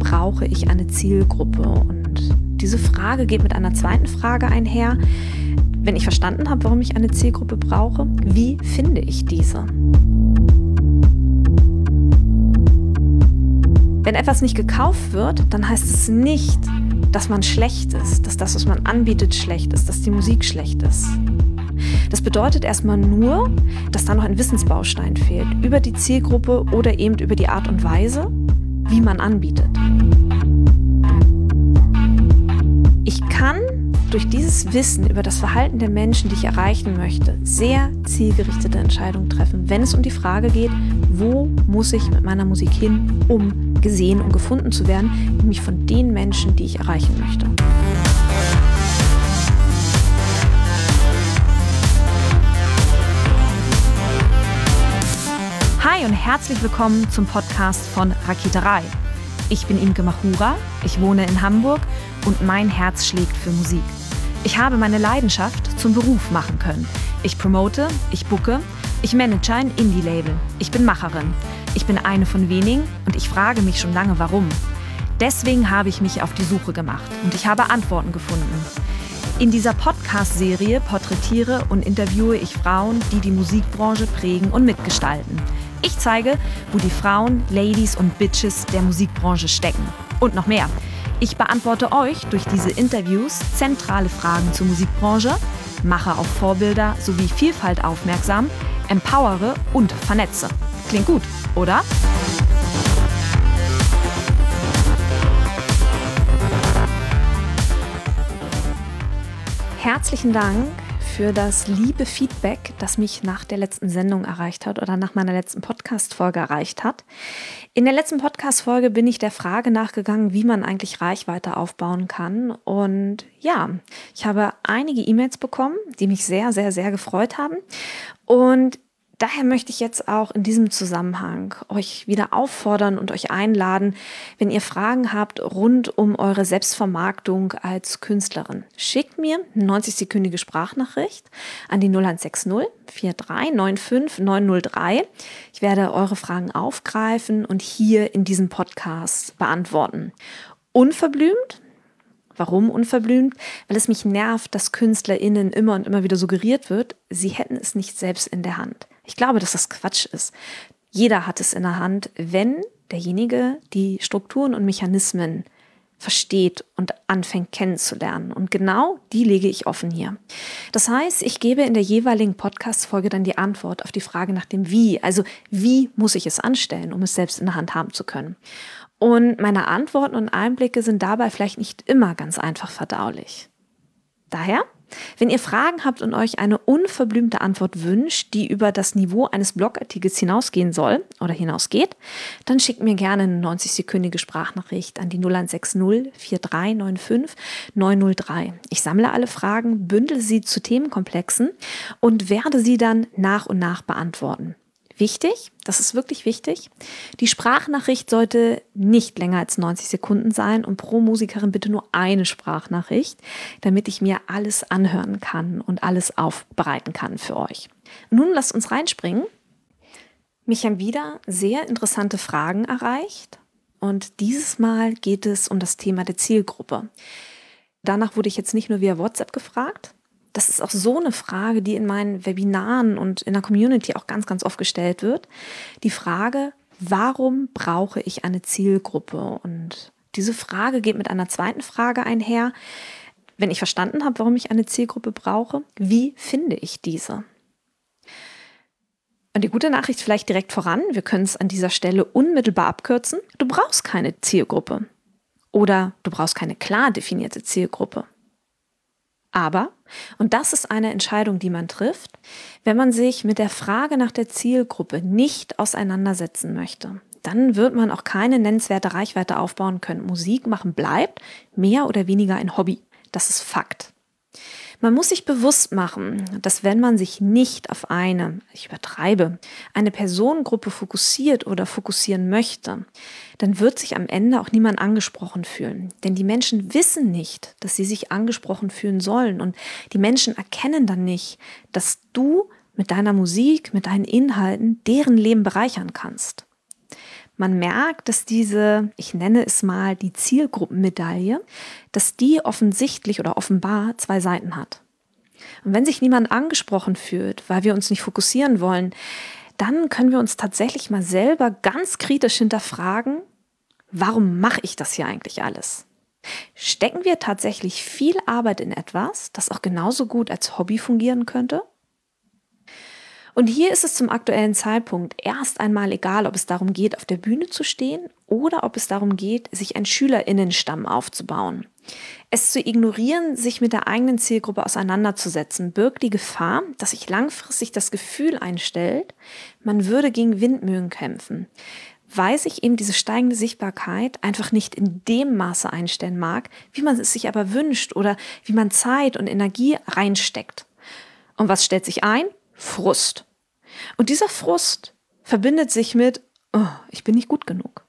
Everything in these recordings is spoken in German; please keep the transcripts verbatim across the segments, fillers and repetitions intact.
brauche ich eine Zielgruppe? Und diese Frage geht mit einer zweiten Frage einher. Wenn ich verstanden habe, warum ich eine Zielgruppe brauche, wie finde ich diese? Wenn etwas nicht gekauft wird, dann heißt es nicht, dass man schlecht ist, dass das, was man anbietet, schlecht ist, dass die Musik schlecht ist. Das bedeutet erstmal nur, dass da noch ein Wissensbaustein fehlt über die Zielgruppe oder eben über die Art und Weise, wie man anbietet. Ich kann durch dieses Wissen über das Verhalten der Menschen, die ich erreichen möchte, sehr zielgerichtete Entscheidungen treffen, wenn es um die Frage geht, wo muss ich mit meiner Musik hin, um gesehen und gefunden zu werden, nämlich von den Menschen, die ich erreichen möchte. Hi und herzlich willkommen zum Podcast von Raketerei. Ich bin Imke Machura, ich wohne in Hamburg und mein Herz schlägt für Musik. Ich habe meine Leidenschaft zum Beruf machen können. Ich promote, ich booke, ich manage ein Indie-Label. Ich bin Macherin. Ich bin eine von wenigen und ich frage mich schon lange, warum. Deswegen habe ich mich auf die Suche gemacht und ich habe Antworten gefunden. In dieser Podcast-Serie porträtiere und interviewe ich Frauen, die die Musikbranche prägen und mitgestalten. Ich zeige, wo die Frauen, Ladies und Bitches der Musikbranche stecken. Und noch mehr. Ich beantworte euch durch diese Interviews zentrale Fragen zur Musikbranche, mache auf Vorbilder sowie Vielfalt aufmerksam, empowere und vernetze. Klingt gut, oder? Herzlichen Dank für das liebe Feedback, das mich nach der letzten Sendung erreicht hat oder nach meiner letzten Podcast-Folge erreicht hat. In der letzten Podcast-Folge bin ich der Frage nachgegangen, wie man eigentlich Reichweite aufbauen kann. Und ja, ich habe einige E-Mails bekommen, die mich sehr, sehr, sehr gefreut haben. Und daher möchte ich jetzt auch in diesem Zusammenhang euch wieder auffordern und euch einladen, wenn ihr Fragen habt rund um eure Selbstvermarktung als Künstlerin. Schickt mir eine neunzig-sekündige Sprachnachricht an die null eins sechs null vier drei neun fünf neun null drei. Ich werde eure Fragen aufgreifen und hier in diesem Podcast beantworten. Unverblümt. Warum unverblümt? Weil es mich nervt, dass KünstlerInnen immer und immer wieder suggeriert wird, sie hätten es nicht selbst in der Hand. Ich glaube, dass das Quatsch ist. Jeder hat es in der Hand, wenn derjenige die Strukturen und Mechanismen versteht und anfängt kennenzulernen. Und genau die lege ich offen hier. Das heißt, ich gebe in der jeweiligen Podcast-Folge dann die Antwort auf die Frage nach dem Wie. Also wie muss ich es anstellen, um es selbst in der Hand haben zu können? Und meine Antworten und Einblicke sind dabei vielleicht nicht immer ganz einfach verdaulich. Daher, wenn ihr Fragen habt und euch eine unverblümte Antwort wünscht, die über das Niveau eines Blogartikels hinausgehen soll oder hinausgeht, dann schickt mir gerne eine neunzig-sekündige Sprachnachricht an die null eins sechs null vier drei neun fünf neun null drei. Ich sammle alle Fragen, bündele sie zu Themenkomplexen und werde sie dann nach und nach beantworten. Wichtig, das ist wirklich wichtig, die Sprachnachricht sollte nicht länger als neunzig Sekunden sein und pro Musikerin bitte nur eine Sprachnachricht, damit ich mir alles anhören kann und alles aufbereiten kann für euch. Nun lasst uns reinspringen. Mich haben wieder sehr interessante Fragen erreicht und dieses Mal geht es um das Thema der Zielgruppe. Danach wurde ich jetzt nicht nur via WhatsApp gefragt. Das ist auch so eine Frage, die in meinen Webinaren und in der Community auch ganz, ganz oft gestellt wird. Die Frage, warum brauche ich eine Zielgruppe? Und diese Frage geht mit einer zweiten Frage einher. Wenn ich verstanden habe, warum ich eine Zielgruppe brauche, wie finde ich diese? Und die gute Nachricht vielleicht direkt voran, wir können es an dieser Stelle unmittelbar abkürzen. Du brauchst keine Zielgruppe oder du brauchst keine klar definierte Zielgruppe. Aber, und das ist eine Entscheidung, die man trifft, wenn man sich mit der Frage nach der Zielgruppe nicht auseinandersetzen möchte, dann wird man auch keine nennenswerte Reichweite aufbauen können. Musik machen bleibt mehr oder weniger ein Hobby. Das ist Fakt. Man muss sich bewusst machen, dass wenn man sich nicht auf eine, ich übertreibe, eine Personengruppe fokussiert oder fokussieren möchte, dann wird sich am Ende auch niemand angesprochen fühlen. Denn die Menschen wissen nicht, dass sie sich angesprochen fühlen sollen. Und die Menschen erkennen dann nicht, dass du mit deiner Musik, mit deinen Inhalten deren Leben bereichern kannst. Man merkt, dass diese, ich nenne es mal die Zielgruppenmedaille, dass die offensichtlich oder offenbar zwei Seiten hat. Und wenn sich niemand angesprochen fühlt, weil wir uns nicht fokussieren wollen, dann können wir uns tatsächlich mal selber ganz kritisch hinterfragen, warum mache ich das hier eigentlich alles? Stecken wir tatsächlich viel Arbeit in etwas, das auch genauso gut als Hobby fungieren könnte? Und hier ist es zum aktuellen Zeitpunkt erst einmal egal, ob es darum geht, auf der Bühne zu stehen oder ob es darum geht, sich einen SchülerInnenstamm aufzubauen. Es zu ignorieren, sich mit der eigenen Zielgruppe auseinanderzusetzen, birgt die Gefahr, dass sich langfristig das Gefühl einstellt, man würde gegen Windmühlen kämpfen, weil sich eben diese steigende Sichtbarkeit einfach nicht in dem Maße einstellen mag, wie man es sich aber wünscht oder wie man Zeit und Energie reinsteckt. Und was stellt sich ein? Frust. Und dieser Frust verbindet sich mit, oh, ich bin nicht gut genug.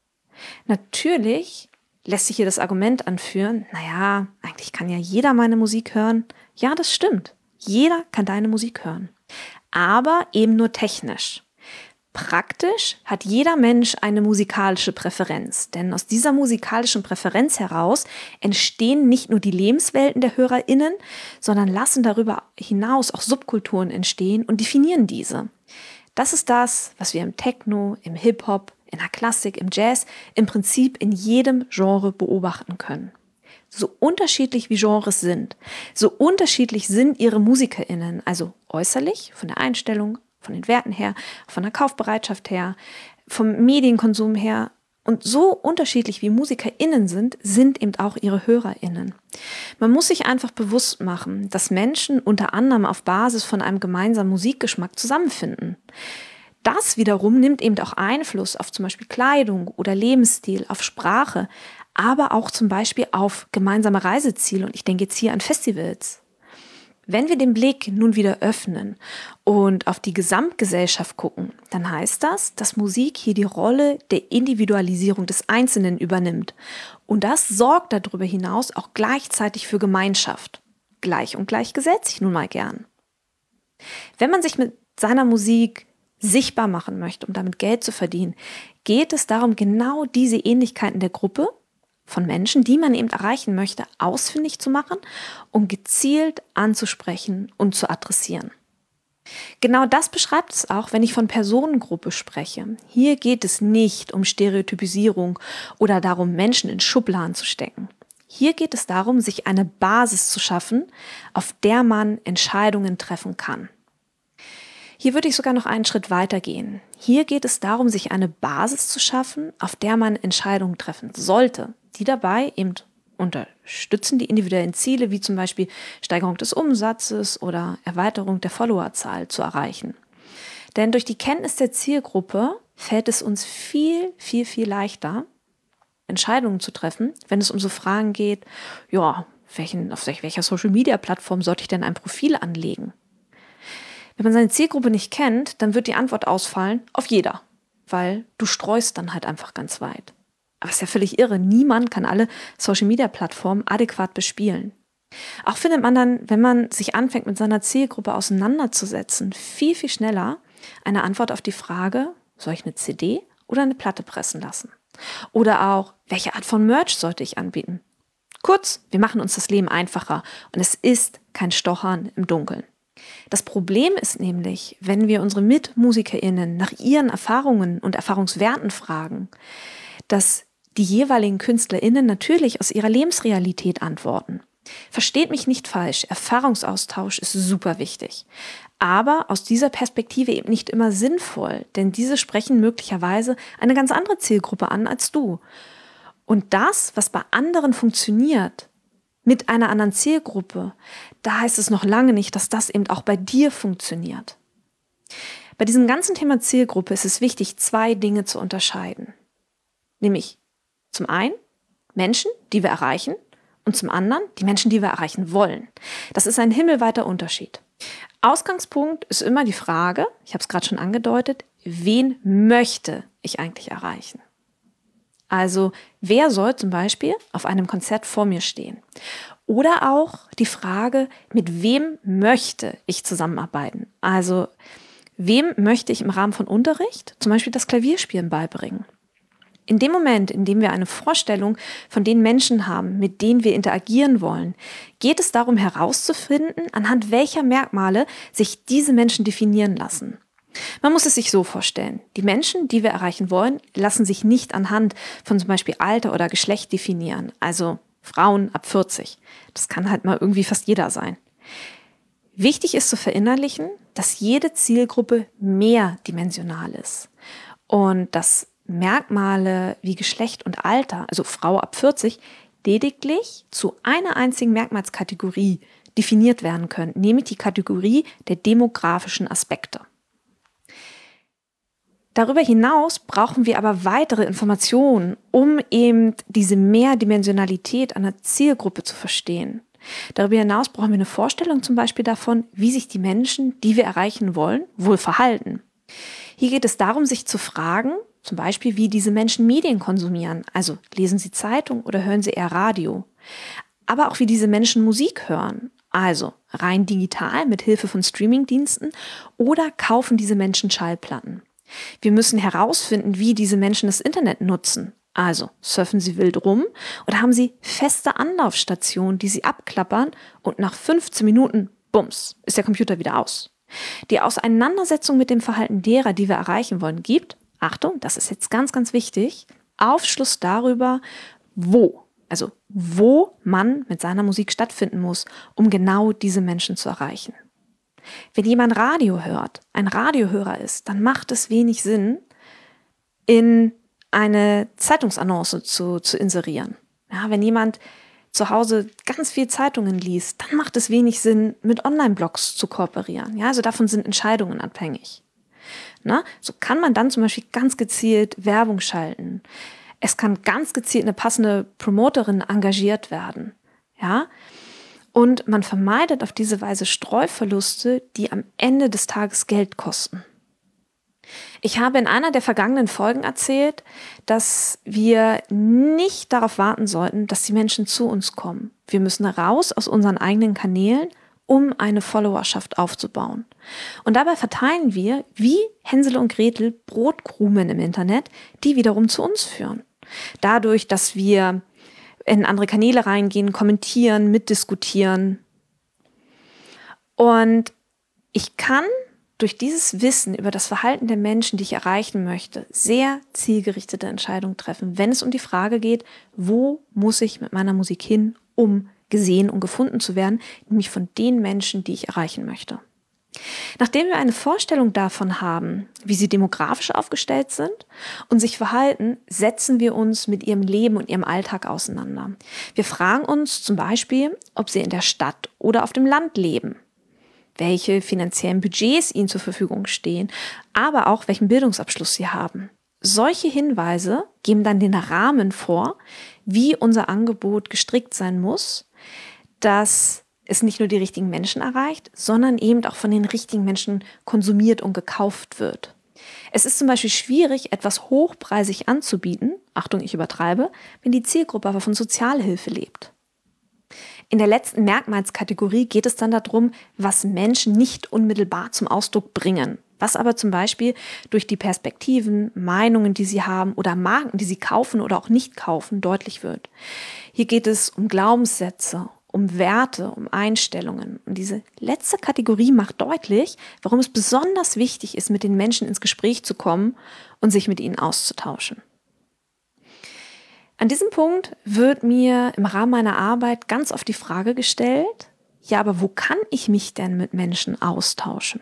Natürlich lässt sich hier das Argument anführen, naja, eigentlich kann ja jeder meine Musik hören. Ja, das stimmt. Jeder kann deine Musik hören. Aber eben nur technisch. Praktisch hat jeder Mensch eine musikalische Präferenz, denn aus dieser musikalischen Präferenz heraus entstehen nicht nur die Lebenswelten der HörerInnen, sondern lassen darüber hinaus auch Subkulturen entstehen und definieren diese. Das ist das, was wir im Techno, im Hip-Hop, in der Klassik, im Jazz, im Prinzip in jedem Genre beobachten können. So unterschiedlich wie Genres sind, so unterschiedlich sind ihre MusikerInnen, also äußerlich, von der Einstellung, von den Werten her, von der Kaufbereitschaft her, vom Medienkonsum her. Und so unterschiedlich wie MusikerInnen sind, sind eben auch ihre HörerInnen. Man muss sich einfach bewusst machen, dass Menschen unter anderem auf Basis von einem gemeinsamen Musikgeschmack zusammenfinden. Das wiederum nimmt eben auch Einfluss auf zum Beispiel Kleidung oder Lebensstil, auf Sprache, aber auch zum Beispiel auf gemeinsame Reiseziele. Und ich denke jetzt hier an Festivals. Wenn wir den Blick nun wieder öffnen und auf die Gesamtgesellschaft gucken, dann heißt das, dass Musik hier die Rolle der Individualisierung des Einzelnen übernimmt. Und das sorgt darüber hinaus auch gleichzeitig für Gemeinschaft. Gleich und gleich gesetzt ich nun mal gern. Wenn man sich mit seiner Musik sichtbar machen möchte, um damit Geld zu verdienen, geht es darum, genau diese Ähnlichkeiten der Gruppe von Menschen, die man eben erreichen möchte, ausfindig zu machen und gezielt anzusprechen und zu adressieren. Genau das beschreibt es auch, wenn ich von Personengruppe spreche. Hier geht es nicht um Stereotypisierung oder darum, Menschen in Schubladen zu stecken. Hier geht es darum, sich eine Basis zu schaffen, auf der man Entscheidungen treffen kann. Hier würde ich sogar noch einen Schritt weiter gehen. Hier geht es darum, sich eine Basis zu schaffen, auf der man Entscheidungen treffen sollte, die dabei eben unterstützen die individuellen Ziele, wie zum Beispiel Steigerung des Umsatzes oder Erweiterung der Followerzahl zu erreichen. Denn durch die Kenntnis der Zielgruppe fällt es uns viel, viel, viel leichter, Entscheidungen zu treffen, wenn es um so Fragen geht, ja, welchen, auf welcher Social-Media-Plattform sollte ich denn ein Profil anlegen? Wenn man seine Zielgruppe nicht kennt, dann wird die Antwort ausfallen, auf jeder, weil du streust dann halt einfach ganz weit. Aber es ist ja völlig irre, niemand kann alle Social-Media-Plattformen adäquat bespielen. Auch findet man dann, wenn man sich anfängt, mit seiner Zielgruppe auseinanderzusetzen, viel, viel schneller eine Antwort auf die Frage, soll ich eine C D oder eine Platte pressen lassen? Oder auch, welche Art von Merch sollte ich anbieten? Kurz, wir machen uns das Leben einfacher und es ist kein Stochern im Dunkeln. Das Problem ist nämlich, wenn wir unsere MitmusikerInnen nach ihren Erfahrungen und Erfahrungswerten fragen, dass die jeweiligen KünstlerInnen natürlich aus ihrer Lebensrealität antworten. Versteht mich nicht falsch, Erfahrungsaustausch ist super wichtig. Aber aus dieser Perspektive eben nicht immer sinnvoll, denn diese sprechen möglicherweise eine ganz andere Zielgruppe an als du. Und das, was bei anderen funktioniert, mit einer anderen Zielgruppe, da heißt es noch lange nicht, dass das eben auch bei dir funktioniert. Bei diesem ganzen Thema Zielgruppe ist es wichtig, zwei Dinge zu unterscheiden. Nämlich zum einen Menschen, die wir erreichen, und zum anderen die Menschen, die wir erreichen wollen. Das ist ein himmelweiter Unterschied. Ausgangspunkt ist immer die Frage, ich habe es gerade schon angedeutet, wen möchte ich eigentlich erreichen? Also wer soll zum Beispiel auf einem Konzert vor mir stehen? Oder auch die Frage, mit wem möchte ich zusammenarbeiten? Also wem möchte ich im Rahmen von Unterricht zum Beispiel das Klavierspielen beibringen? In dem Moment, in dem wir eine Vorstellung von den Menschen haben, mit denen wir interagieren wollen, geht es darum herauszufinden, anhand welcher Merkmale sich diese Menschen definieren lassen. Man muss es sich so vorstellen. Die Menschen, die wir erreichen wollen, lassen sich nicht anhand von zum Beispiel Alter oder Geschlecht definieren. Also Frauen ab vierzig. Das kann halt mal irgendwie fast jeder sein. Wichtig ist zu verinnerlichen, dass jede Zielgruppe mehrdimensional ist und dass Merkmale wie Geschlecht und Alter, also Frau ab vierzig, lediglich zu einer einzigen Merkmalskategorie definiert werden können, nämlich die Kategorie der demografischen Aspekte. Darüber hinaus brauchen wir aber weitere Informationen, um eben diese Mehrdimensionalität einer Zielgruppe zu verstehen. Darüber hinaus brauchen wir eine Vorstellung zum Beispiel davon, wie sich die Menschen, die wir erreichen wollen, wohl verhalten. Hier geht es darum, sich zu fragen, zum Beispiel, wie diese Menschen Medien konsumieren. Also lesen sie Zeitung oder hören sie eher Radio? Aber auch, wie diese Menschen Musik hören. Also rein digital mit Hilfe von Streamingdiensten oder kaufen diese Menschen Schallplatten. Wir müssen herausfinden, wie diese Menschen das Internet nutzen. Also surfen sie wild rum oder haben sie feste Anlaufstationen, die sie abklappern und nach fünfzehn Minuten, bums, ist der Computer wieder aus. Die Auseinandersetzung mit dem Verhalten derer, die wir erreichen wollen, gibt, Achtung, das ist jetzt ganz, ganz wichtig, Aufschluss darüber, wo, also wo man mit seiner Musik stattfinden muss, um genau diese Menschen zu erreichen. Wenn jemand Radio hört, ein Radiohörer ist, dann macht es wenig Sinn, in eine Zeitungsannonce zu, zu inserieren. Ja, wenn jemand zu Hause ganz viel Zeitungen liest, dann macht es wenig Sinn, mit Online-Blogs zu kooperieren. Ja, also davon sind Entscheidungen abhängig. Na, so kann man dann zum Beispiel ganz gezielt Werbung schalten. Es kann ganz gezielt eine passende Promoterin engagiert werden. Ja, und man vermeidet auf diese Weise Streuverluste, die am Ende des Tages Geld kosten. Ich habe in einer der vergangenen Folgen erzählt, dass wir nicht darauf warten sollten, dass die Menschen zu uns kommen. Wir müssen raus aus unseren eigenen Kanälen, um eine Followerschaft aufzubauen. Und dabei verteilen wir, wie Hänsel und Gretel, Brotkrumen im Internet, die wiederum zu uns führen. Dadurch, dass wir in andere Kanäle reingehen, kommentieren, mitdiskutieren. Und ich kann durch dieses Wissen über das Verhalten der Menschen, die ich erreichen möchte, sehr zielgerichtete Entscheidungen treffen, wenn es um die Frage geht, wo muss ich mit meiner Musik hin, um gesehen und gefunden zu werden, nämlich von den Menschen, die ich erreichen möchte. Nachdem wir eine Vorstellung davon haben, wie sie demografisch aufgestellt sind und sich verhalten, setzen wir uns mit ihrem Leben und ihrem Alltag auseinander. Wir fragen uns zum Beispiel, ob sie in der Stadt oder auf dem Land leben, welche finanziellen Budgets ihnen zur Verfügung stehen, aber auch welchen Bildungsabschluss sie haben. Solche Hinweise geben dann den Rahmen vor, wie unser Angebot gestrickt sein muss, dass es nicht nur die richtigen Menschen erreicht, sondern eben auch von den richtigen Menschen konsumiert und gekauft wird. Es ist zum Beispiel schwierig, etwas hochpreisig anzubieten, Achtung, ich übertreibe, wenn die Zielgruppe aber von Sozialhilfe lebt. In der letzten Merkmalskategorie geht es dann darum, was Menschen nicht unmittelbar zum Ausdruck bringen, was aber zum Beispiel durch die Perspektiven, Meinungen, die sie haben oder Marken, die sie kaufen oder auch nicht kaufen, deutlich wird. Hier geht es um Glaubenssätze, um Werte, um Einstellungen. Und diese letzte Kategorie macht deutlich, warum es besonders wichtig ist, mit den Menschen ins Gespräch zu kommen und sich mit ihnen auszutauschen. An diesem Punkt wird mir im Rahmen meiner Arbeit ganz oft die Frage gestellt, ja, aber wo kann ich mich denn mit Menschen austauschen?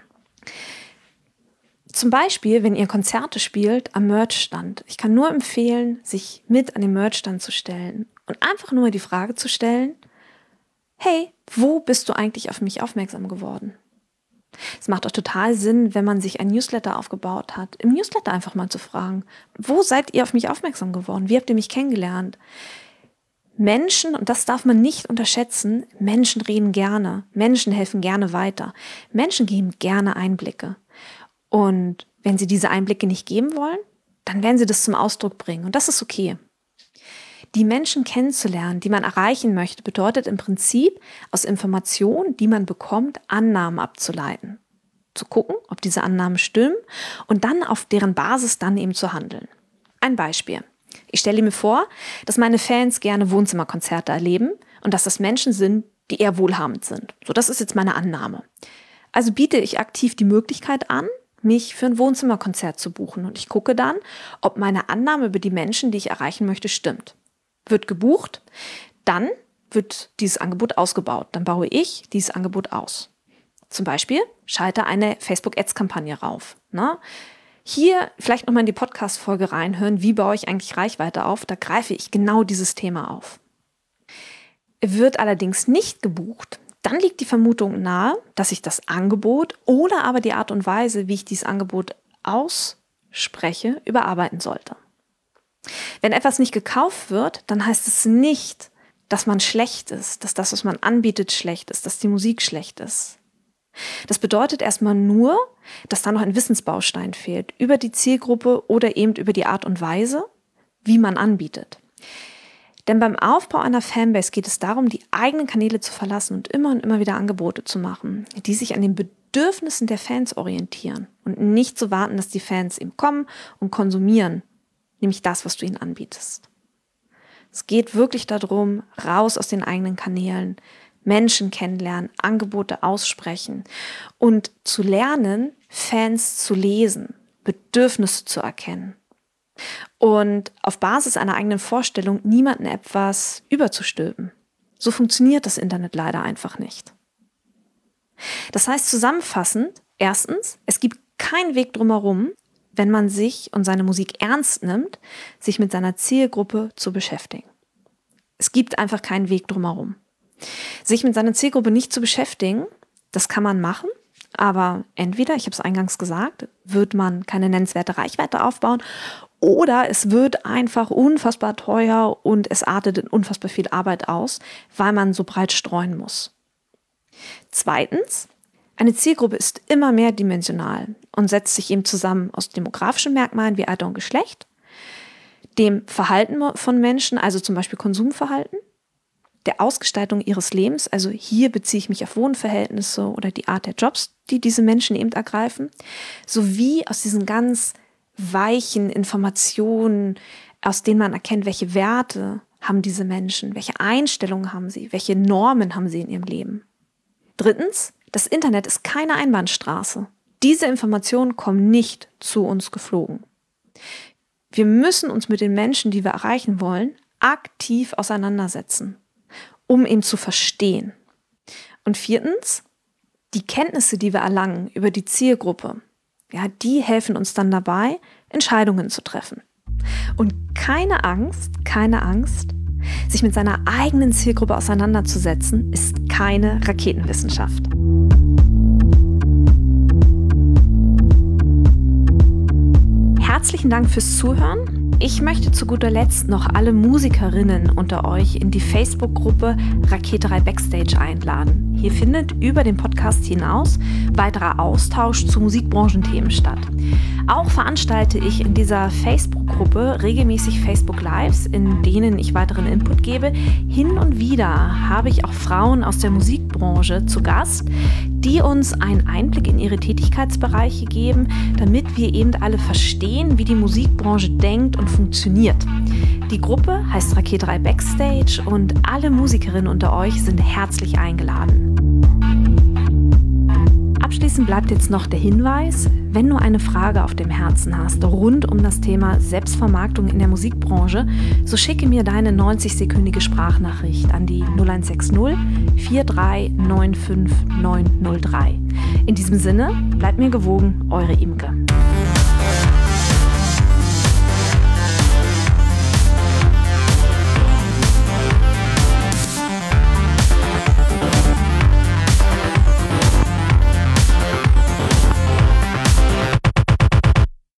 Zum Beispiel, wenn ihr Konzerte spielt, am Merchstand. Ich kann nur empfehlen, sich mit an den Merchstand zu stellen und einfach nur die Frage zu stellen, hey, wo bist du eigentlich auf mich aufmerksam geworden? Es macht auch total Sinn, wenn man sich ein Newsletter aufgebaut hat, im Newsletter einfach mal zu fragen, wo seid ihr auf mich aufmerksam geworden? Wie habt ihr mich kennengelernt? Menschen, und das darf man nicht unterschätzen, Menschen reden gerne, Menschen helfen gerne weiter, Menschen geben gerne Einblicke. Und wenn sie diese Einblicke nicht geben wollen, dann werden sie das zum Ausdruck bringen und das ist okay. Die Menschen kennenzulernen, die man erreichen möchte, bedeutet im Prinzip, aus Informationen, die man bekommt, Annahmen abzuleiten. Zu gucken, ob diese Annahmen stimmen und dann auf deren Basis dann eben zu handeln. Ein Beispiel. Ich stelle mir vor, dass meine Fans gerne Wohnzimmerkonzerte erleben und dass das Menschen sind, die eher wohlhabend sind. So, das ist jetzt meine Annahme. Also biete ich aktiv die Möglichkeit an, mich für ein Wohnzimmerkonzert zu buchen. Und ich gucke dann, ob meine Annahme über die Menschen, die ich erreichen möchte, stimmt. Wird gebucht, dann wird dieses Angebot ausgebaut. Dann baue ich dieses Angebot aus. Zum Beispiel schalte eine Facebook-Ads-Kampagne rauf. Ne? Hier vielleicht nochmal in die Podcast-Folge reinhören, wie baue ich eigentlich Reichweite auf. Da greife ich genau dieses Thema auf. Wird allerdings nicht gebucht, dann liegt die Vermutung nahe, dass ich das Angebot oder aber die Art und Weise, wie ich dieses Angebot ausspreche, überarbeiten sollte. Wenn etwas nicht gekauft wird, dann heißt es nicht, dass man schlecht ist, dass das, was man anbietet, schlecht ist, dass die Musik schlecht ist. Das bedeutet erstmal nur, dass da noch ein Wissensbaustein fehlt über die Zielgruppe oder eben über die Art und Weise, wie man anbietet. Denn beim Aufbau einer Fanbase geht es darum, die eigenen Kanäle zu verlassen und immer und immer wieder Angebote zu machen, die sich an den Bedürfnissen der Fans orientieren und nicht zu warten, dass die Fans eben kommen und konsumieren, nämlich das, was du ihnen anbietest. Es geht wirklich darum, raus aus den eigenen Kanälen, Menschen kennenlernen, Angebote aussprechen und zu lernen, Fans zu lesen, Bedürfnisse zu erkennen. Und auf Basis einer eigenen Vorstellung niemandem etwas überzustülpen. So funktioniert das Internet leider einfach nicht. Das heißt zusammenfassend, erstens, es gibt keinen Weg drumherum, wenn man sich und seine Musik ernst nimmt, sich mit seiner Zielgruppe zu beschäftigen. Es gibt einfach keinen Weg drumherum. Sich mit seiner Zielgruppe nicht zu beschäftigen, das kann man machen, aber entweder, ich habe es eingangs gesagt, wird man keine nennenswerte Reichweite aufbauen oder es wird einfach unfassbar teuer und es artet in unfassbar viel Arbeit aus, weil man so breit streuen muss. Zweitens, eine Zielgruppe ist immer mehrdimensional und setzt sich eben zusammen aus demografischen Merkmalen wie Alter und Geschlecht, dem Verhalten von Menschen, also zum Beispiel Konsumverhalten, der Ausgestaltung ihres Lebens, also hier beziehe ich mich auf Wohnverhältnisse oder die Art der Jobs, die diese Menschen eben ergreifen, sowie aus diesen ganz weichen Informationen, aus denen man erkennt, welche Werte haben diese Menschen, welche Einstellungen haben sie, welche Normen haben sie in ihrem Leben. Drittens, das Internet ist keine Einbahnstraße. Diese Informationen kommen nicht zu uns geflogen. Wir müssen uns mit den Menschen, die wir erreichen wollen, aktiv auseinandersetzen, um ihn zu verstehen. Und viertens, die Kenntnisse, die wir erlangen über die Zielgruppe, ja, die helfen uns dann dabei, Entscheidungen zu treffen. Und keine Angst, keine Angst, sich mit seiner eigenen Zielgruppe auseinanderzusetzen, ist keine Raketenwissenschaft. Herzlichen Dank fürs Zuhören. Ich möchte zu guter Letzt noch alle Musikerinnen unter euch in die Facebook-Gruppe Raketerei Backstage einladen. Hier findet über den Podcast hinaus weiterer Austausch zu Musikbranchenthemen statt. Auch veranstalte ich in dieser Facebook-Gruppe regelmäßig Facebook-Lives, in denen ich weiteren Input gebe. Hin und wieder habe ich auch Frauen aus der Musikbranche zu Gast, die uns einen Einblick in ihre Tätigkeitsbereiche geben, damit wir eben alle verstehen, wie die Musikbranche denkt und funktioniert. Die Gruppe heißt Raketerei Backstage und alle Musikerinnen unter euch sind herzlich eingeladen. Abschließend bleibt jetzt noch der Hinweis, wenn du eine Frage auf dem Herzen hast rund um das Thema Selbstvermarktung in der Musikbranche, so schicke mir deine neunzig-sekündige Sprachnachricht an die null eins sechs null vier drei neun fünf neun null drei. In diesem Sinne, bleibt mir gewogen, eure Imke.